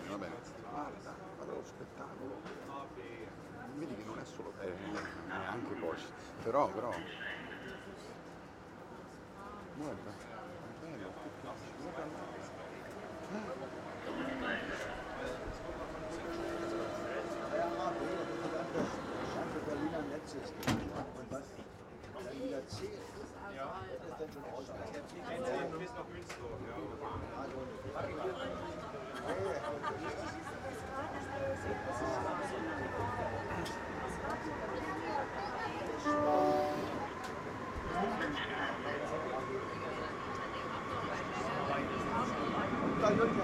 va bene. Guarda lo spettacolo. Vedi che non è solo neanche così. Però. Guarda. Bello, che piace. Danke, Berliner Netz ist. Und was? Dann wieder 10. Ja. Das ist dann schon ausreichend. Bis nach Münster, ja.